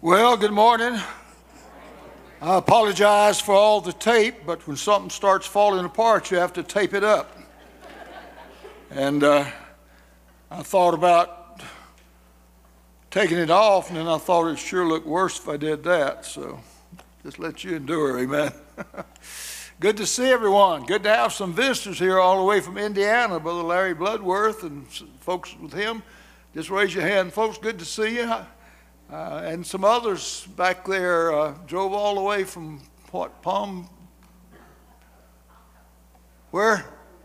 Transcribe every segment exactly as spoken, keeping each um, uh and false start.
Well, good morning. I apologize for all the tape, but when something starts falling apart, you have to tape it up. And uh, I thought about taking it off, and then I thought it'd sure look worse if I did that. So just let you endure, amen. Good to see everyone. Good to have some visitors here all the way from Indiana, Brother Larry Bloodworth and folks with him. Just raise your hand, folks. Good to see you. Uh, and some others back there uh, drove all the way from what, Palm, where?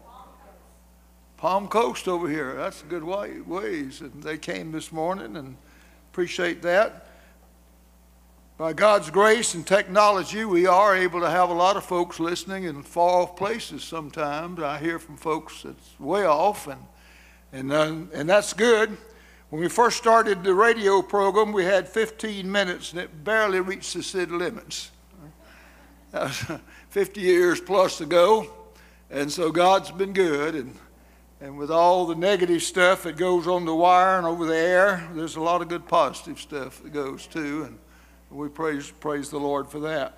Palm Coast over here. That's a good way, ways. And they came this morning and appreciate that. By God's grace and technology, we are able to have a lot of folks listening in far off places sometimes. I hear from folks that's way off, and, and, uh, and that's good. When we first started the radio program, we had fifteen minutes, and it barely reached the city limits. That was fifty years plus ago, and so God's been good. And, and with all the negative stuff that goes on the wire and over the air, there's a lot of good positive stuff that goes too, and we praise, praise the Lord for that.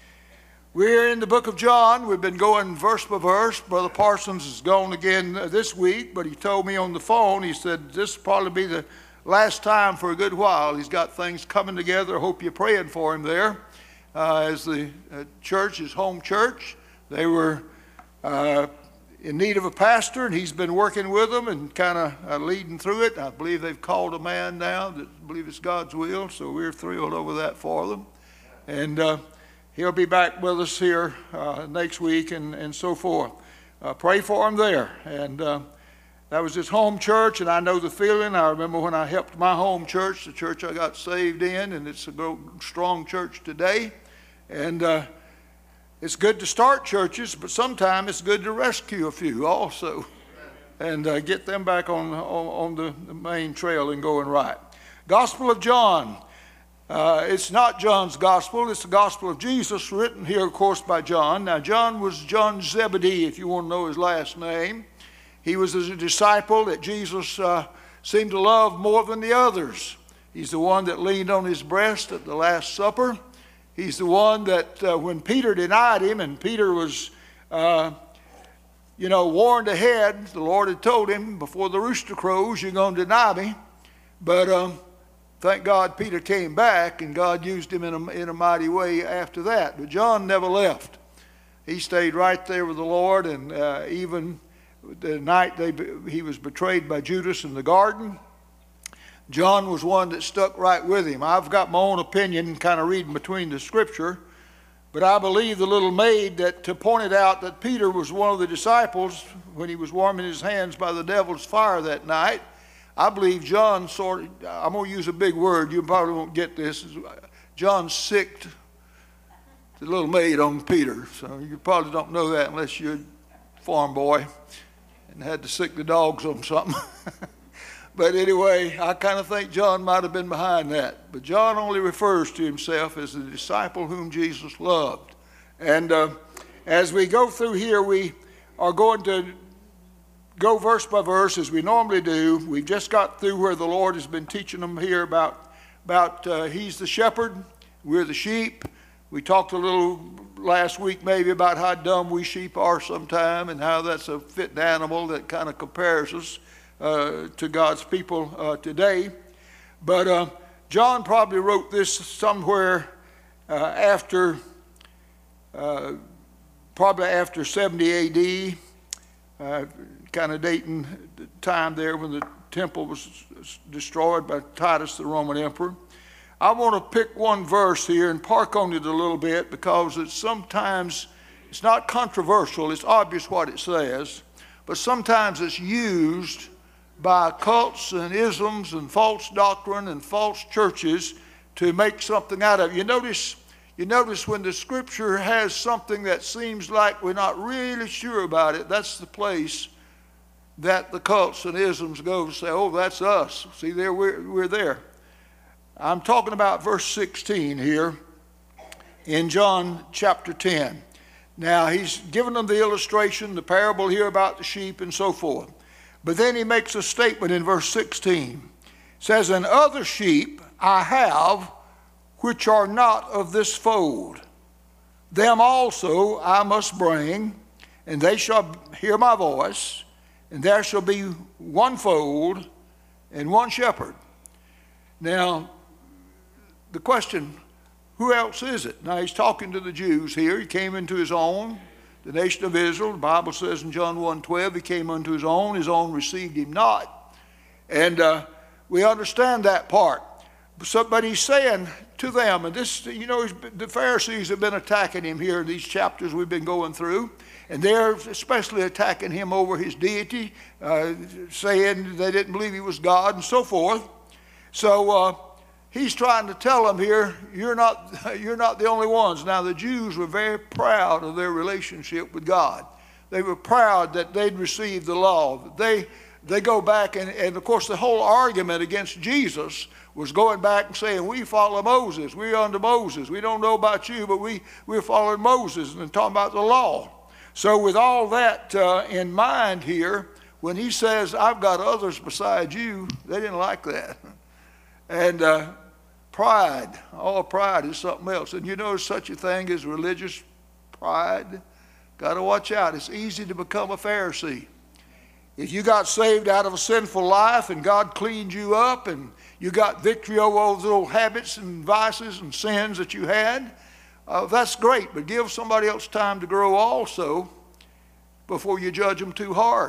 We're in the book of John. We've been going verse by verse. Brother Parsons is gone again this week, but he told me on the phone, he said, this will probably be the last time for a good while. He's got things coming together. I hope you're praying for him there. Uh, as the uh, church, his home church, they were uh, in need of a pastor, and he's been working with them and kind of uh, leading through it. I believe they've called a man now that I believe it's God's will, so we're thrilled over that for them. And uh, he'll be back with us here uh, next week and, and so forth. Uh, pray for him there. And uh, that was his home church, and I know the feeling. I remember when I helped my home church, the church I got saved in, and it's a strong church today. And uh, it's good to start churches, but sometimes it's good to rescue a few also and uh, get them back on, on, on the, the main trail and going right. Gospel of John. Uh, it's not John's gospel, it's the gospel of Jesus, written here, of course, by John. Now, John was John Zebedee, if you want to know his last name. He was a disciple that Jesus uh, seemed to love more than the others. He's the one that leaned on his breast at the Last Supper. He's the one that uh, when Peter denied him, and Peter was, uh, you know, warned ahead, the Lord had told him, before the rooster crows, you're going to deny me. But um, thank God Peter came back, and God used him in a, in a mighty way after that. But John never left. He stayed right there with the Lord, and uh, even the night they, he was betrayed by Judas in the garden, John was one that stuck right with him. I've got my own opinion, kind of reading between the scripture, but I believe the little maid that pointed out that Peter was one of the disciples when he was warming his hands by the devil's fire that night. I believe John sort of, I'm going to use a big word, you probably won't get this. John sicked the little maid on Peter. So you probably don't know that unless you're a farm boy and had to sick the dogs on something. But anyway, I kind of think John might have been behind that. But John only refers to himself as the disciple whom Jesus loved. And uh, as we go through here, we are going to go verse by verse as we normally do. We've just got through where the Lord has been teaching them here about, about uh, he's the shepherd, we're the sheep. We talked a little last week maybe about how dumb we sheep are sometime and how that's a fit animal that kind of compares us uh, to God's people uh, today. But uh, John probably wrote this somewhere uh, after, uh, probably after seventy A D, uh, kind of dating the time there when the temple was destroyed by Titus, the Roman emperor. I want to pick one verse here and park on it a little bit because it's sometimes, it's not controversial, it's obvious what it says, but sometimes it's used by cults and isms and false doctrine and false churches to make something out of it. You notice, you notice when the scripture has something that seems like we're not really sure about it, that's the place that the cults and isms go to say, oh, that's us. See, there we're, we're there. I'm talking about verse sixteen here in John chapter ten. Now, he's given them the illustration, the parable here about the sheep and so forth. But then he makes a statement in verse sixteen. It says, and other sheep I have which are not of this fold. Them also I must bring, and they shall hear my voice, and there shall be one fold and one shepherd. Now, the question, who else is it? Now, he's talking to the Jews here. He came into his own, the nation of Israel. The Bible says in John one twelve, he came unto his own, his own received him not. And uh, we understand that part. So, but he's saying to them, and this, you know, the Pharisees have been attacking him here in these chapters we've been going through, and they're especially attacking him over his deity, uh, saying they didn't believe he was God and so forth. So uh, he's trying to tell them here, you're not, you're not the only ones. Now, the Jews were very proud of their relationship with God. They were proud that they'd received the law. They, they go back, and, and of course the whole argument against Jesus was going back and saying, we follow Moses, we're under Moses. We don't know about you, but we, we're following Moses, and talking about the law. So with all that uh, in mind here, when he says, I've got others besides you, they didn't like that. And uh, pride, all pride is something else. And you know there's such a thing as religious pride. Got to watch out. It's easy to become a Pharisee. If you got saved out of a sinful life and God cleaned you up and you got victory over all those little habits and vices and sins that you had, uh, that's great. But give somebody else time to grow also before you judge them too hard.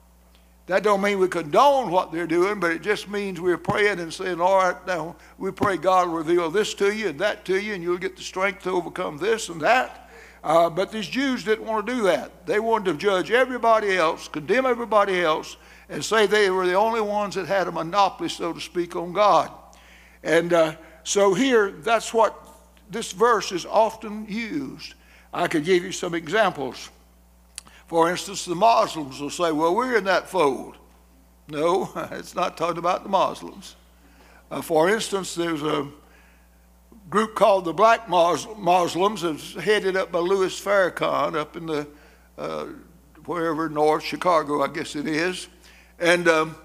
That don't mean we condone what they're doing, but it just means we're praying and saying, all right, now we pray God will reveal this to you and that to you, and you'll get the strength to overcome this and that. Uh, but these Jews didn't want to do that. They wanted to judge everybody else, condemn everybody else, and say they were the only ones that had a monopoly, so to speak, on God. And uh, so here, that's what this verse is often used. I could give you some examples. For instance, the Muslims will say, well, we're in that fold. No, it's not talking about the Muslims. Uh, for instance, there's a group called the Black Muslims, that's headed up by Louis Farrakhan up in the, uh, wherever north, Chicago, I guess it is. And um,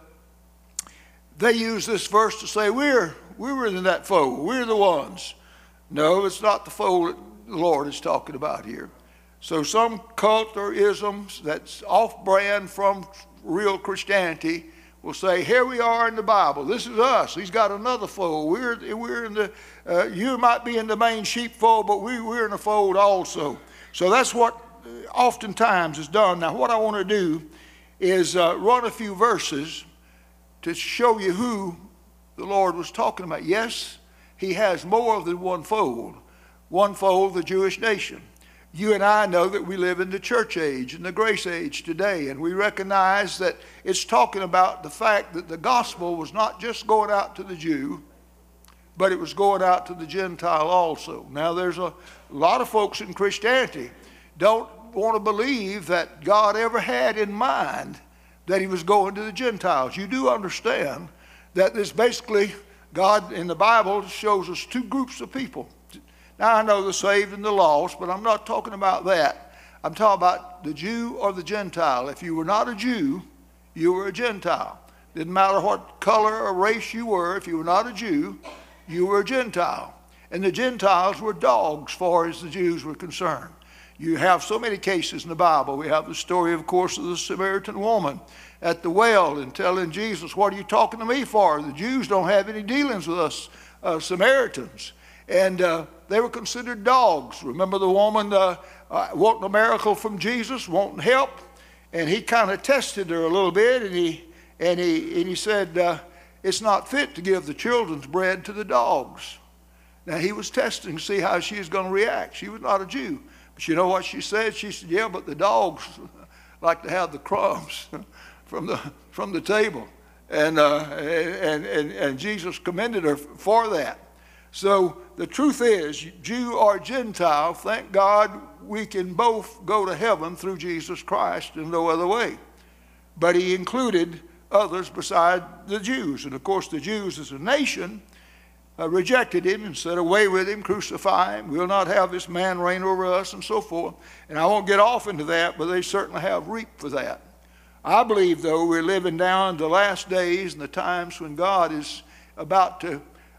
they use this verse to say, we're, we were in that fold, we're the ones. No, it's not the fold that the Lord is talking about here. So some cult or isms that's off-brand from real Christianity will say, here we are in the Bible. This is us. He's got another fold. We're, we're in the, uh, you might be in the main sheepfold, but we, we're in the fold also. So that's what oftentimes is done. Now, what I want to do is uh, run a few verses to show you who the Lord was talking about. Yes, he has more than one fold. One fold, the Jewish nation. You and I know that we live in the church age, in the grace age today, and we recognize that it's talking about the fact that the gospel was not just going out to the Jew, but it was going out to the Gentile also. Now, there's a lot of folks in Christianity don't want to believe that God ever had in mind that he was going to the Gentiles. You do understand that this basically, God in the Bible shows us two groups of people. Now, I know the saved and the lost, but I'm not talking about that. I'm talking about the Jew or the Gentile. If you were not a Jew, you were a Gentile. Didn't matter what color or race you were. If you were not a Jew, you were a Gentile. And the Gentiles were dogs as far as the Jews were concerned. You have so many cases in the Bible. We have the story, of course, of the Samaritan woman at the well and telling Jesus, what are you talking to me for? The Jews don't have any dealings with us uh, Samaritans. And uh, they were considered dogs. Remember the woman uh, uh, wanting a miracle from Jesus, wanting help? And he kind of tested her a little bit, and he, and he, and he said, uh, it's not fit to give the children's bread to the dogs. Now, he was testing to see how she was going to react. She was not a Jew. But you know what she said? She said, yeah, but the dogs like to have the crumbs from the, from the table. And, uh, and, and, and Jesus commended her for that. So the truth is, Jew or Gentile, thank God we can both go to heaven through Jesus Christ in no other way. But he included others beside the Jews. And of course the Jews as a nation uh, rejected him and said, away with him, crucify him. We'll not have this man reign over us and so forth. And I won't get off into that, but they certainly have reaped for that. I believe, though, we're living down the last days and the times when God is about to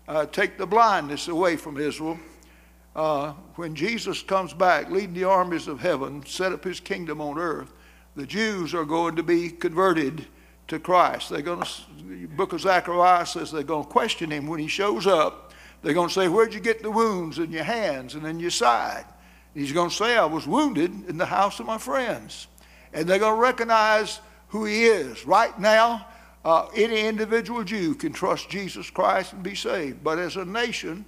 uh, take the blindness away from Israel. Uh, when Jesus comes back, leading the armies of heaven, set up his kingdom on earth, the Jews are going to be converted to Christ. They're going to, the book of Zechariah says they're going to question him when he shows up. They're going to say, where'd you get the wounds in your hands and in your side? And he's going to say, I was wounded in the house of my friends. And they're going to recognize who he is. Right now, uh, any individual Jew can trust Jesus Christ and be saved. But as a nation,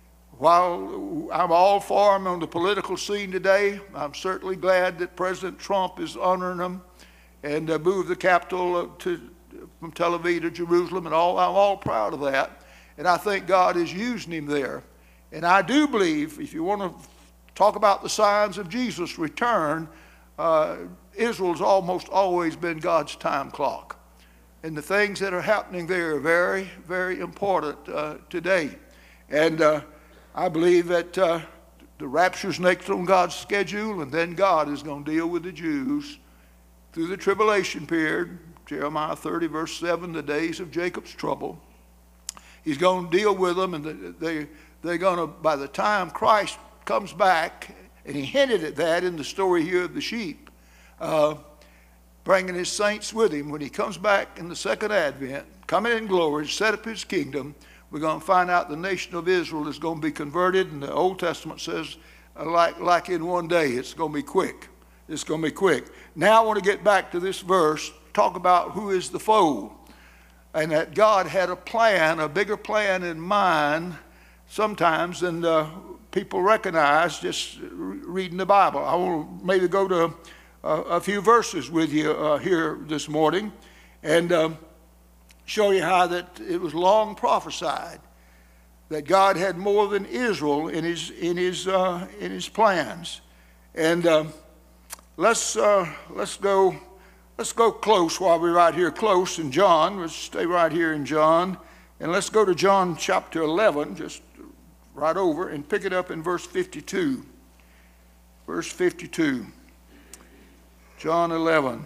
while I'm all for him on the political scene today, I'm certainly glad that President Trump is honoring them and uh, moved the capital to, from Tel Aviv to Jerusalem, and all. I'm all proud of that. And I think God is using him there. And I do believe, if you want to talk about the signs of Jesus' return, uh, Israel's almost always been God's time clock. And the things that are happening there are very, very important uh, today. And uh, I believe that uh, the rapture's next on God's schedule, and then God is going to deal with the Jews through the tribulation period. Jeremiah thirty, verse seven, the days of Jacob's trouble. He's going to deal with them, and they, they're going to, by the time Christ comes back, and he hinted at that in the story here of the sheep, uh, bringing his saints with him. When he comes back in the second advent, coming in glory, set up his kingdom, we're going to find out the nation of Israel is going to be converted. And the Old Testament says, uh, like, like in one day, it's going to be quick. It's going to be quick. Now I want to get back to this verse, talk about who is the foe. And that God had a plan, a bigger plan in mind sometimes than uh, people recognize just reading the Bible. I want to maybe go to uh, a few verses with you uh, here this morning and um, show you how that it was long prophesied that God had more than Israel in his, in his, uh, in his plans. And um, let's, uh, let's go... Let's go close while we're right here close in John. Let's stay right here in John. And let's go to John chapter eleven, just right over, and pick it up in verse fifty-two. Verse fifty-two. John eleven.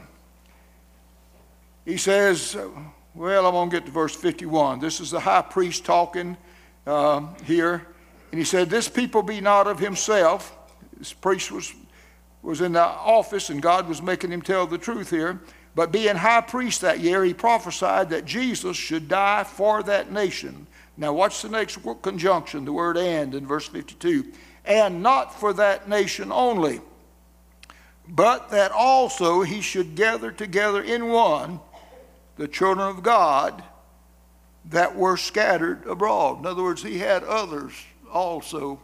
He says, well, I'm going to get to verse fifty-one. This is the high priest talking uh, here. And he said, this people be not of himself. This priest was was in the office, and God was making him tell the truth here. But being high priest that year, he prophesied that Jesus should die for that nation. Now watch the next conjunction, the word and in verse fifty-two. And not for that nation only, but that also he should gather together in one the children of God that were scattered abroad. In other words, he had others also.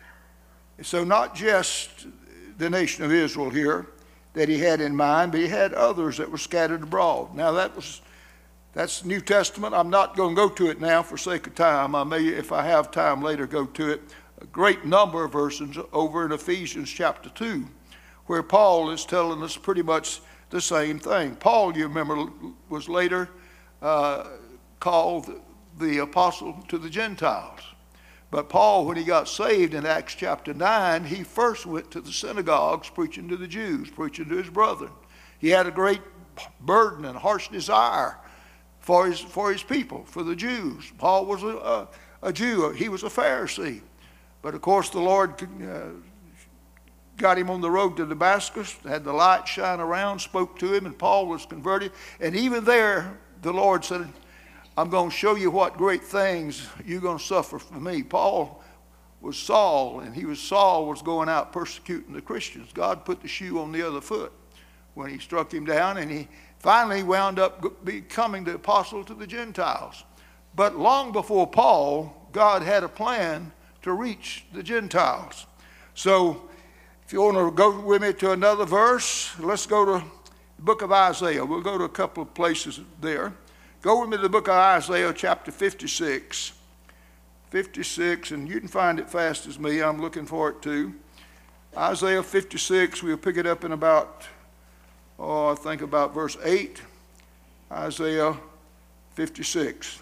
So not just the nation of Israel here that he had in mind, but he had others that were scattered abroad. Now that was, that's New Testament. I'm not going to go to it now for sake of time. I may, if I have time later, go to it. A great number of verses over in Ephesians chapter two, where Paul is telling us pretty much the same thing. Paul, you remember, was later uh, called the apostle to the Gentiles. But Paul, when he got saved in Acts chapter nine, he first went to the synagogues preaching to the Jews, preaching to his brethren. He had a great burden and harsh desire for his, for his people, for the Jews. Paul was a, a, a Jew. He was a Pharisee. But of course the Lord uh, got him on the road to Damascus, had the light shine around, spoke to him, and Paul was converted. And even there, the Lord said, I'm going to show you what great things you're going to suffer for me. Paul was Saul, and he was Saul was going out persecuting the Christians. God put the shoe on the other foot when he struck him down, and he finally wound up becoming the apostle to the Gentiles. But long before Paul, God had a plan to reach the Gentiles. So if you want to go with me to another verse, let's go to the book of Isaiah. We'll go to a couple of places there. Go with me to the book of Isaiah, chapter fifty-six. fifty-six, and you can find it fast as me. I'm looking for it too. Isaiah fifty-six, we'll pick it up in about, oh, I think about verse eight. Isaiah fifty-six.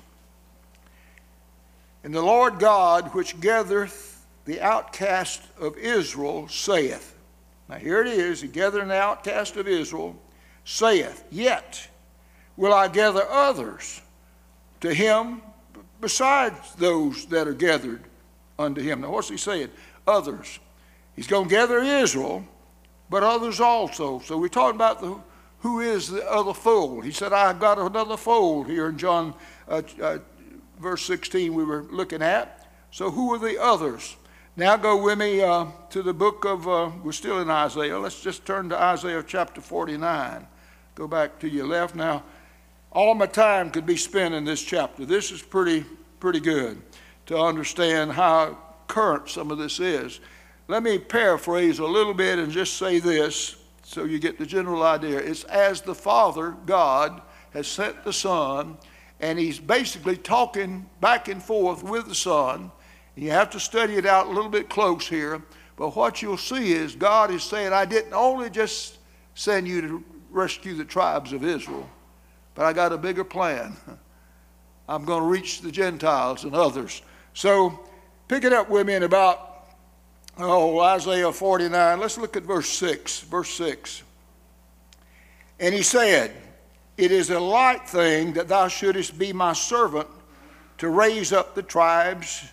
And the Lord God, which gathereth the outcast of Israel, saith. Now here it is, he gathering the outcast of Israel, saith, yet will I gather others to him, besides those that are gathered unto him. Now what's he saying? Others. He's going to gather Israel, but others also. So we're talking about the, who is the other fold. He said, I've got another fold here in John uh, uh, verse sixteen we were looking at. So who are the others? Now go with me uh, to the book of, uh, we're still in Isaiah. Let's just turn to Isaiah chapter forty-nine. Go back to your left. Now, all my time could be spent in this chapter. This is pretty, pretty good to understand how current some of this is. Let me paraphrase a little bit and just say this so you get the general idea. It's as the Father, God, has sent the Son, and he's basically talking back and forth with the Son. You have to study it out a little bit close here, but what you'll see is God is saying, I didn't only just send you to rescue the tribes of Israel, but I got a bigger plan. I'm going to reach the Gentiles and others. So pick it up with me in about, oh, Isaiah forty-nine. Let's look at verse six. Verse six. And he said, it is a light thing that thou shouldest be my servant to raise up the tribes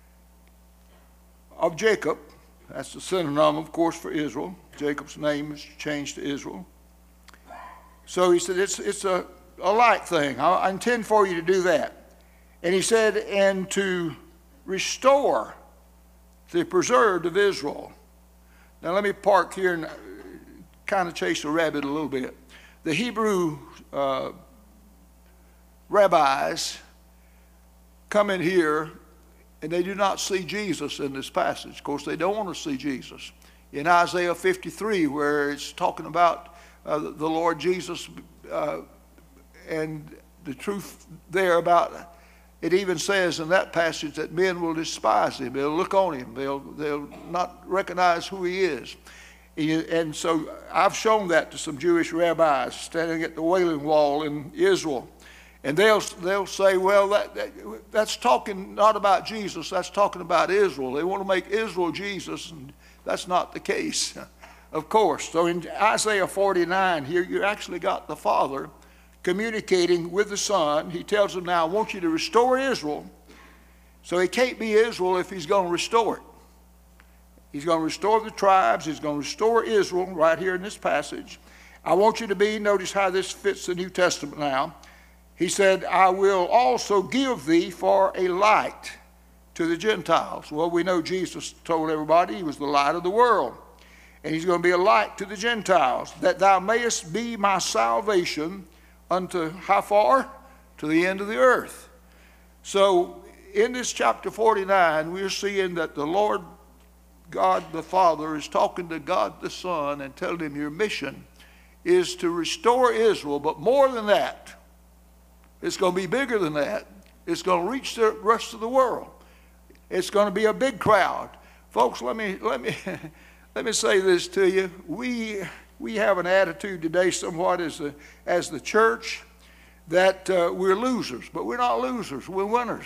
of Jacob. That's the synonym, of course, for Israel. Jacob's name is changed to Israel. So he said, it's, it's a, a light thing. I, I intend for you to do that. And he said, and to restore the preserved of Israel. Now let me park here and kind of chase a rabbit a little bit. The Hebrew uh, rabbis come in here and they do not see Jesus in this passage. Of course, they don't want to see Jesus. In Isaiah fifty-three, where it's talking about uh, the Lord Jesus uh, and the truth there about, it even says in that passage that men will despise him. They'll look on him. They'll, they'll not recognize who he is. And so I've shown that to some Jewish rabbis standing at the Wailing Wall in Israel. And they'll, they'll say, well, that, that, that's talking not about Jesus, that's talking about Israel. They want to make Israel Jesus, and that's not the case, of course. So in Isaiah forty-nine here, you actually got the Father communicating with the Son. He tells them, now, I want you to restore Israel. So he can't be Israel if he's going to restore it. He's going to restore the tribes. He's going to restore Israel right here in this passage. I want you to be, notice how this fits the New Testament now. He said, I will also give thee for a light to the Gentiles. Well, we know Jesus told everybody he was the light of the world. And he's going to be a light to the Gentiles, that thou mayest be my salvation unto how far? To the end of the earth. So in this chapter forty-nine, we're seeing that the Lord God the Father is talking to God the Son and telling him your mission is to restore Israel, but more than that, it's going to be bigger than that. It's going to reach the rest of the world. It's going to be a big crowd. Folks, let me let me let me say this to you. We we have an attitude today somewhat as the as the church that uh, we're losers, but we're not losers. We're winners.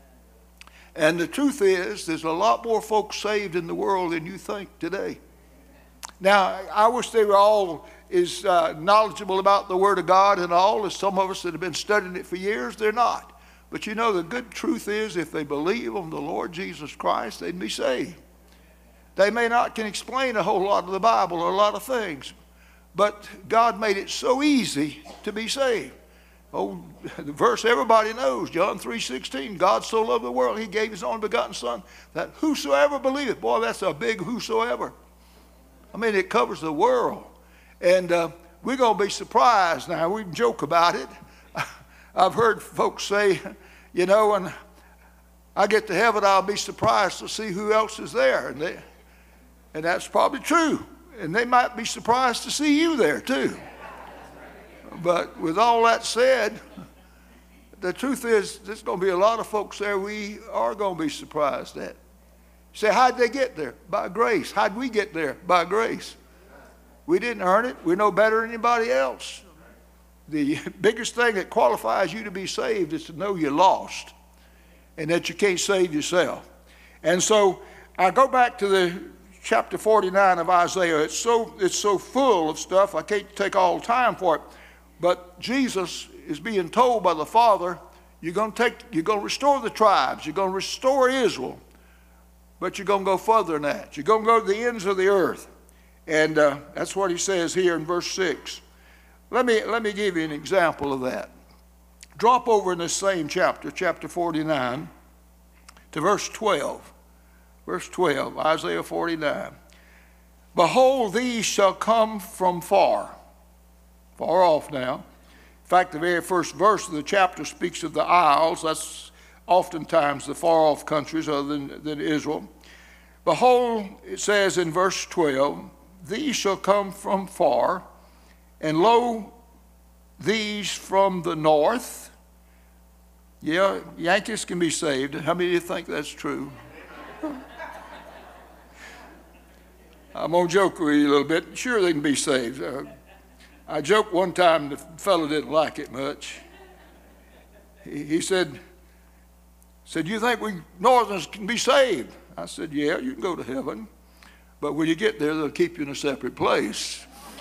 And the truth is, there's a lot more folks saved in the world than you think today. Now, I wish they were all as uh, knowledgeable about the Word of God and all as some of us that have been studying it for years. They're not. But you know, the good truth is, if they believe on the Lord Jesus Christ, they'd be saved. They may not can explain a whole lot of the Bible or a lot of things, but God made it so easy to be saved. Oh, the verse everybody knows, John three sixteen, God so loved the world, he gave his only begotten Son, that whosoever believeth, boy, that's a big whosoever. I mean, it covers the world. And uh, we're going to be surprised now. We can joke about it. I've heard folks say, you know, when I get to heaven, I'll be surprised to see who else is there. And, they, and that's probably true. And they might be surprised to see you there too. But with all that said, the truth is there's going to be a lot of folks there we are going to be surprised at. Say, how'd they get there? By grace. How'd we get there? By grace. We didn't earn it. We're no better than anybody else. The biggest thing that qualifies you to be saved is to know you're lost and that you can't save yourself. And so I go back to the chapter forty-nine of Isaiah. It's so, it's so full of stuff, I can't take all the time for it. But Jesus is being told by the Father, You're going to take, you're going to restore the tribes. You're going to restore Israel. But you're going to go further than that. You're going to go to the ends of the earth. And uh, that's what he says here in verse six. Let me, let me give you an example of that. Drop over in this same chapter, chapter forty-nine, to verse twelve. Verse twelve, Isaiah forty-nine. Behold, these shall come from far. Far off now. In fact, the very first verse of the chapter speaks of the isles. That's oftentimes the far-off countries other than, than Israel. Behold, it says in verse twelve, these shall come from far, and lo, these from the north. Yeah, Yankees can be saved. How many of you think that's true? I'm going to joke with you a little bit. Sure, they can be saved. Uh, I joked one time, the fellow didn't like it much. He, he said, said, you think we northerners can be saved? I said, yeah, you can go to heaven. But when you get there, they'll keep you in a separate place.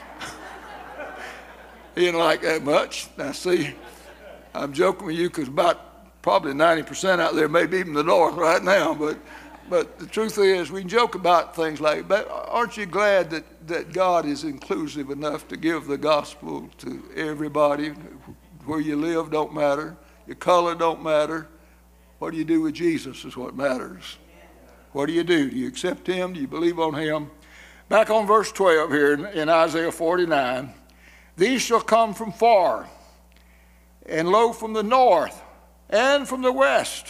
He didn't like that much. Now, see, I'm joking with you because about probably ninety percent out there, maybe even the north right now. But, but the truth is, we can joke about things like, but aren't you glad that, that God is inclusive enough to give the gospel to everybody? Where you live don't matter. Your color don't matter. What do you do with Jesus is what matters. What do you do? Do you accept him? Do you believe on him? Back on verse twelve here in, in Isaiah forty-nine. These shall come from far, and lo, from the north, and from the west.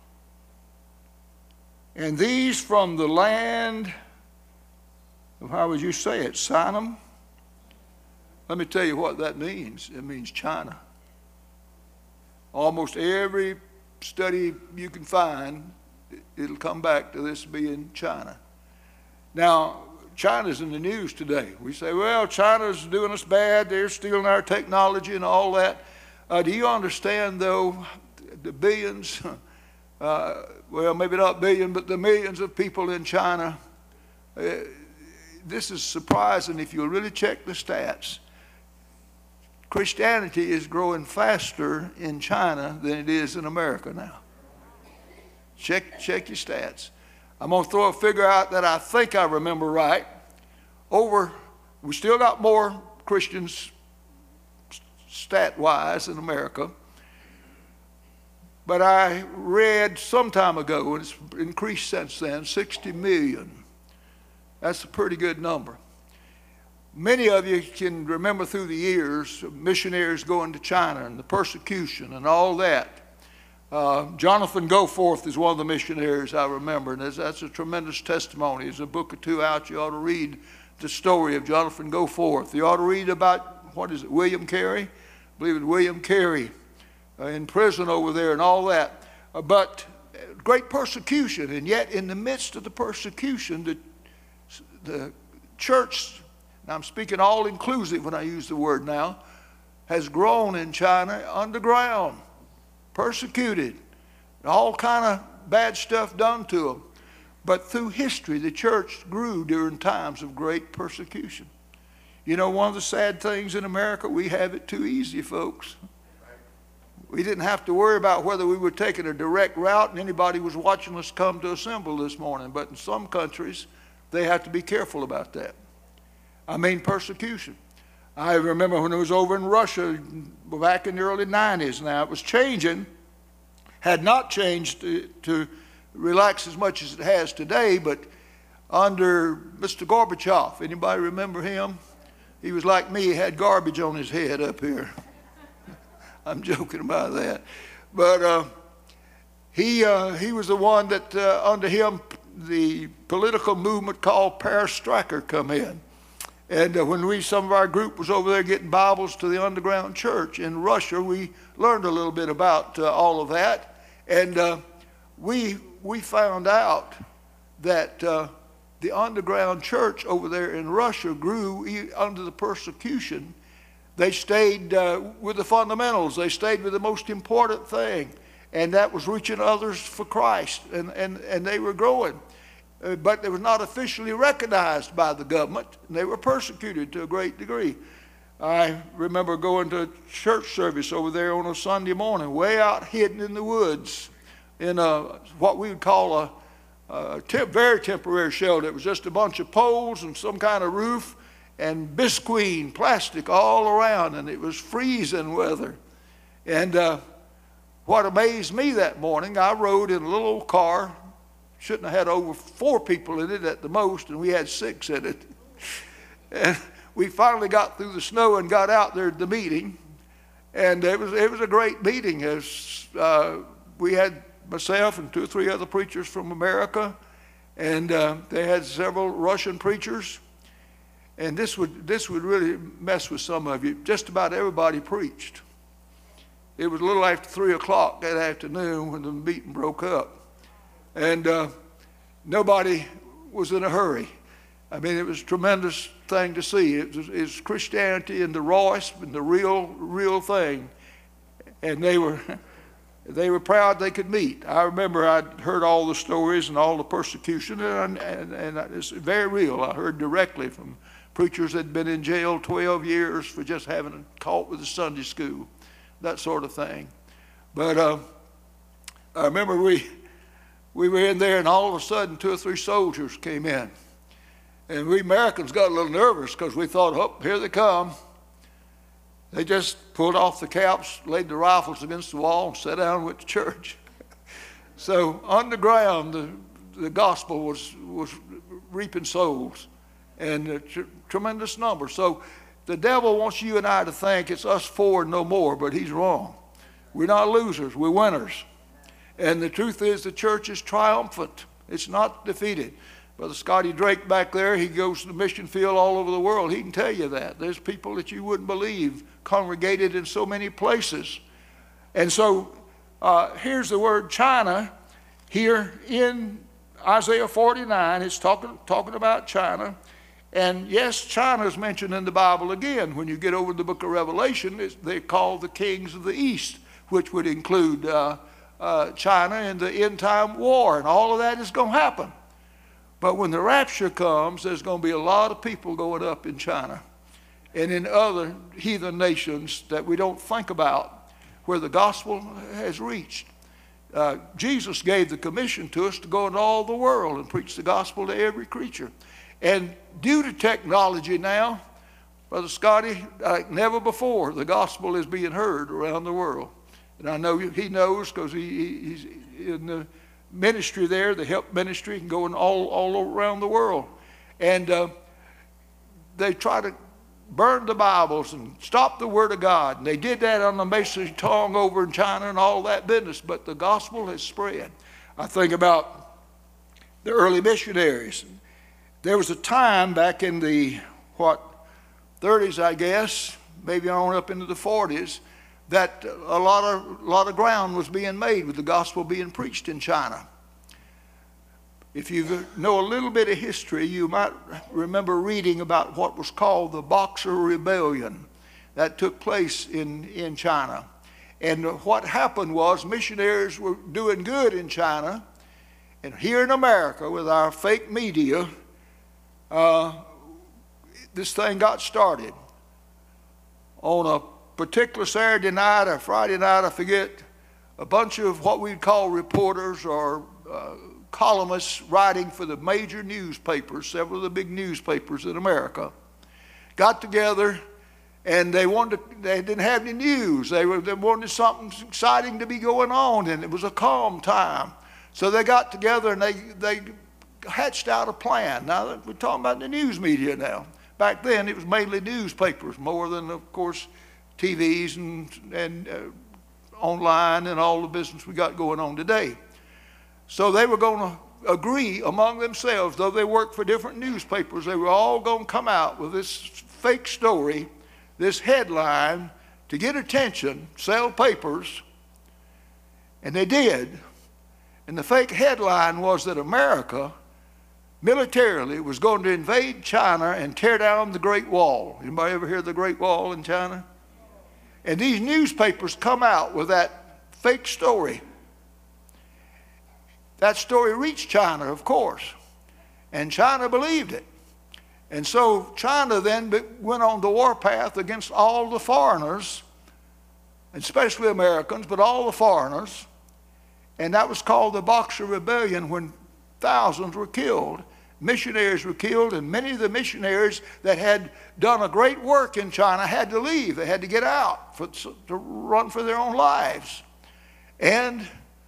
And these from the land of, how would you say it, Sinai? Let me tell you what that means. It means China. Almost every study you can find, it'll come back to this being China. Now, China's in the news today. We say, well, China's doing us bad. They're stealing our technology and all that. Uh, do you understand, though, the billions, uh, well, maybe not billion, but the millions of people in China? Uh, this is surprising if you'll really check the stats. Christianity is growing faster in China than it is in America now. Check, check your stats. I'm going to throw a figure out that I think I remember right. Over, we still got more Christians stat-wise in America. But I read some time ago, and it's increased since then, sixty million. That's a pretty good number. Many of you can remember through the years missionaries going to China and the persecution and all that. Uh, Jonathan Goforth is one of the missionaries I remember, and that's a tremendous testimony. There's a book or two out. You ought to read the story of Jonathan Goforth. You ought to read about, what is it, William Carey? I believe it's William Carey uh, in prison over there and all that. Uh, but great persecution, and yet in the midst of the persecution, the, the church, and I'm speaking all inclusive when I use the word now, has grown in China underground. Persecuted, all kind of bad stuff done to them. But through history, the church grew during times of great persecution. You know, one of the sad things in America, we have it too easy, folks. We didn't have to worry about whether we were taking a direct route and anybody was watching us come to assemble this morning. But in some countries, they have to be careful about that. I mean persecution. I remember when it was over in Russia back in the early nineties. Now, it was changing, had not changed to, to relax as much as it has today, but under Mister Gorbachev, anybody remember him? He was like me, he had garbage on his head up here. I'm joking about that. But uh, he, uh, he was the one that uh, under him, the political movement called Perestroika come in. And uh, when we, some of our group was over there getting Bibles to the underground church in Russia, we learned a little bit about uh, all of that. And uh, we, we found out that uh, the underground church over there in Russia grew e- under the persecution. They stayed uh, with the fundamentals. They stayed with the most important thing. And that was reaching others for Christ. And, and, and they were growing. Uh, but they were not officially recognized by the government, and they were persecuted to a great degree. I remember going to church service over there on a Sunday morning, way out hidden in the woods in a, what we would call a, a temp, very temporary shelter. It was just a bunch of poles and some kind of roof and bisqueen plastic all around, and it was freezing weather. And uh, what amazed me that morning, I rode in a little old car, shouldn't have had over four people in it at the most, and we had six in it. And we finally got through the snow and got out there at the meeting, and it was it was a great meeting. As uh, we had myself and two or three other preachers from America, and uh, they had several Russian preachers. And this would this would really mess with some of you. Just about everybody preached. It was a little after three o'clock that afternoon when the meeting broke up, and uh, nobody was in a hurry. I mean, it was a tremendous thing to see. It was, it was Christianity in the rawest and the real, real thing. And they were, they were proud they could meet. I remember I'd heard all the stories and all the persecution, and, and, and it's very real. I heard directly from preachers that had been in jail twelve years for just having caught with the Sunday school, that sort of thing. But uh, I remember we, we were in there, and all of a sudden two or three soldiers came in. And we Americans got a little nervous because we thought, oh, here they come. They just pulled off the caps, laid the rifles against the wall, and sat down and went to church. So underground, the, the gospel was, was reaping souls, and a tr- tremendous number. So the devil wants you and I to think it's us four and no more, but he's wrong. We're not losers, we're winners. And the truth is the church is triumphant. It's not defeated. Brother Scotty Drake back there, he goes to the mission field all over the world. He can tell you that. There's people that you wouldn't believe congregated in so many places. And so uh, here's the word China. Here in Isaiah forty-nine, it's talking, talking about China. And yes, China is mentioned in the Bible again. When you get over to the book of Revelation, they're called the kings of the East, which would include uh, uh, China and the end time war. And all of that is going to happen. But when the rapture comes, there's going to be a lot of people going up in China and in other heathen nations that we don't think about, where the gospel has reached. Uh, Jesus gave the commission to us to go into all the world and preach the gospel to every creature. And due to technology now, Brother Scotty, like never before, the gospel is being heard around the world. And I know he knows because he, he's in the ministry there, the help ministry, and going all, all around the world. And uh, they try to burn the Bibles and stop the Word of God. And they did that on the Mesa Tong over in China and all that business. But the gospel has spread. I think about the early missionaries. There was a time back in the, what, thirties, I guess, maybe on up into the forties, that a lot of, a lot of ground was being made with the gospel being preached in China. If you know a little bit of history, you might remember reading about what was called the Boxer Rebellion that took place in, in China. And what happened was missionaries were doing good in China, and here in America with our fake media, uh, this thing got started. On a particular Saturday night or Friday night, I forget, a bunch of what we'd call reporters or uh, columnists writing for the major newspapers, several of the big newspapers in America, got together, and they wanted to, they didn't have any news. They, were, they wanted something exciting to be going on, and it was a calm time. So they got together and they, they hatched out a plan. Now we're talking about the news media now. Back then it was mainly newspapers more than, of course, T Vs and, and uh, online and all the business we got going on today. So they were going to agree among themselves, though they worked for different newspapers, they were all going to come out with this fake story, this headline to get attention, sell papers, and they did. And the fake headline was that America, militarily, was going to invade China and tear down the Great Wall. Anybody ever hear of the Great Wall in China? And these newspapers come out with that fake story. That story reached China, of course, and China believed it. And so China then went on the warpath against all the foreigners, especially Americans, but all the foreigners. And that was called the Boxer Rebellion, when thousands were killed. Missionaries were killed, and many of the missionaries that had done a great work in China had to leave. They had to get out for, to run for their own lives. And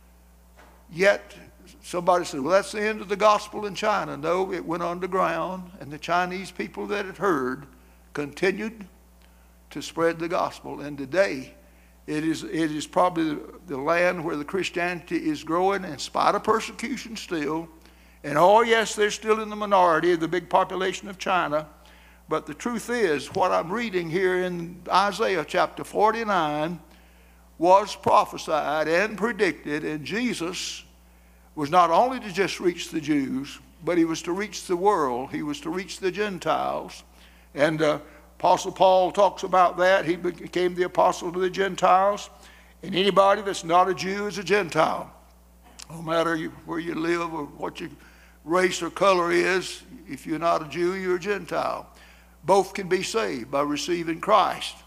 yet somebody said, well, that's the end of the gospel in China. No, it went underground, and the Chinese people that had heard continued to spread the gospel. And today, it is, it is probably the, the land where the Christianity is growing in spite of persecution still. And oh, yes, they're still in the minority of the big population of China. But the truth is, what I'm reading here in Isaiah chapter forty-nine was prophesied and predicted, and Jesus was not only to just reach the Jews, but he was to reach the world. He was to reach the Gentiles. And uh, Apostle Paul talks about that. He became the apostle to the Gentiles. And anybody that's not a Jew is a Gentile. No matter you, where you live or what your race or color is, if you're not a Jew, you're a Gentile. Both can be saved by receiving Christ,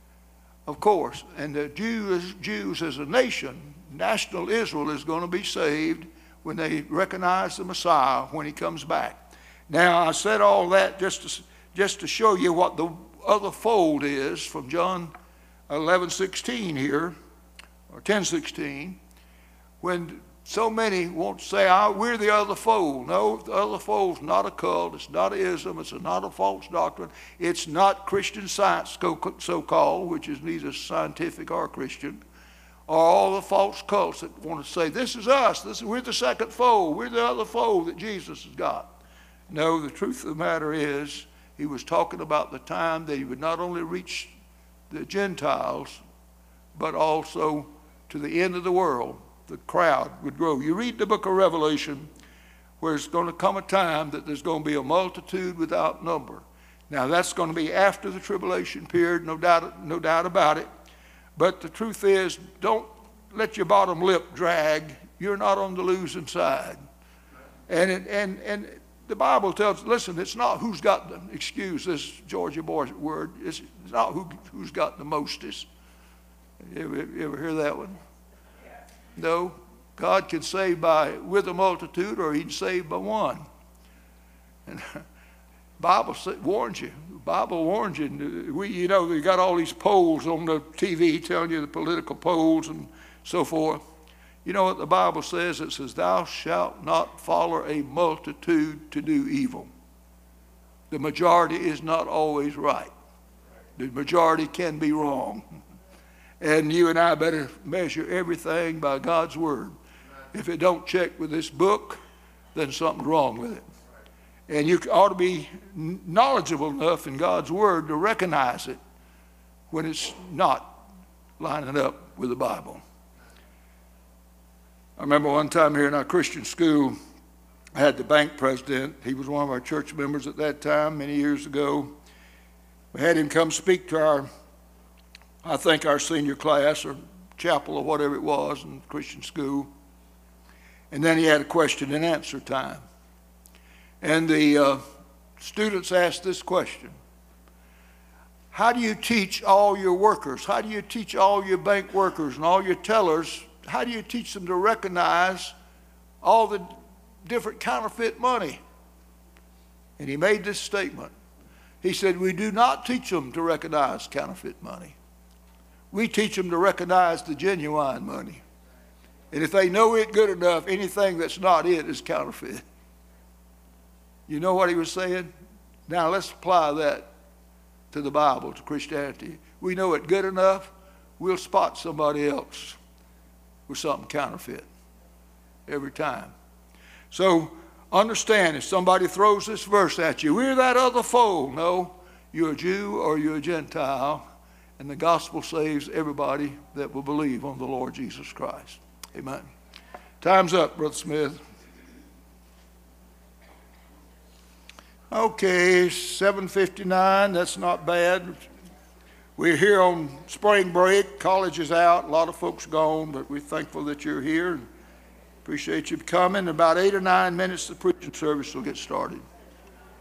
of course. And the Jews, Jews as a nation, national Israel, is going to be saved when they recognize the Messiah when he comes back. Now, I said all that just to, just to show you what the other fold is from John eleven sixteen here, or ten sixteen, when so many won't say, oh, we're the other fold. No, the other fold's not a cult. It's not an ism. It's not a false doctrine. It's not Christian Science, so-called, which is neither scientific or Christian, or all the false cults that want to say, this is us. This is, we're the second fold. We're the other fold that Jesus has got. No, the truth of the matter is, he was talking about the time that he would not only reach the Gentiles, but also to the end of the world. The crowd would grow. You read the book of Revelation, where it's going to come a time that there's going to be a multitude without number. Now, that's going to be after the tribulation period, no doubt, no doubt about it. But the truth is, don't let your bottom lip drag. You're not on the losing side. And, it, and, and the Bible tells, listen, it's not who's got the, excuse this Georgia boy word, it's not who, who's got the mostest. You ever, you ever hear that one? No, God can save by with a multitude, or he'd save by one. And the Bible warns you. The Bible warns you. We, you know, we got all these polls on the T V telling you the political polls and so forth. You know what the Bible says? It says, thou shalt not follow a multitude to do evil. The majority is not always right. The majority can be wrong. And you and I better measure everything by God's word. If it don't check with this book, then something's wrong with it. And you ought to be knowledgeable enough in God's word to recognize it when it's not lining up with the Bible. I remember one time here in our Christian school, I had the bank president. He was one of our church members at that time, many years ago. We had him come speak to our I think our senior class or chapel or whatever it was in Christian school. And then he had a question and answer time. And the uh, students asked this question. How do you teach all your workers? How do you teach all your bank workers and all your tellers? How do you teach them to recognize all the different counterfeit money? And he made this statement. He said, we do not teach them to recognize counterfeit money. We teach them to recognize the genuine money. And if they know it good enough, anything that's not it is counterfeit. You know what he was saying? Now let's apply that to the Bible, to Christianity. We know it good enough, we'll spot somebody else with something counterfeit every time. So understand, if somebody throws this verse at you, we're that other fold. No, you're a Jew or you're a Gentile. And the gospel saves everybody that will believe on the Lord Jesus Christ. Amen. Time's up, Brother Smith. Okay, seven fifty-nine, that's not bad. We're here on spring break. College is out. A lot of folks gone, but we're thankful that you're here. Appreciate you coming. In about eight or nine minutes, the preaching service will get started.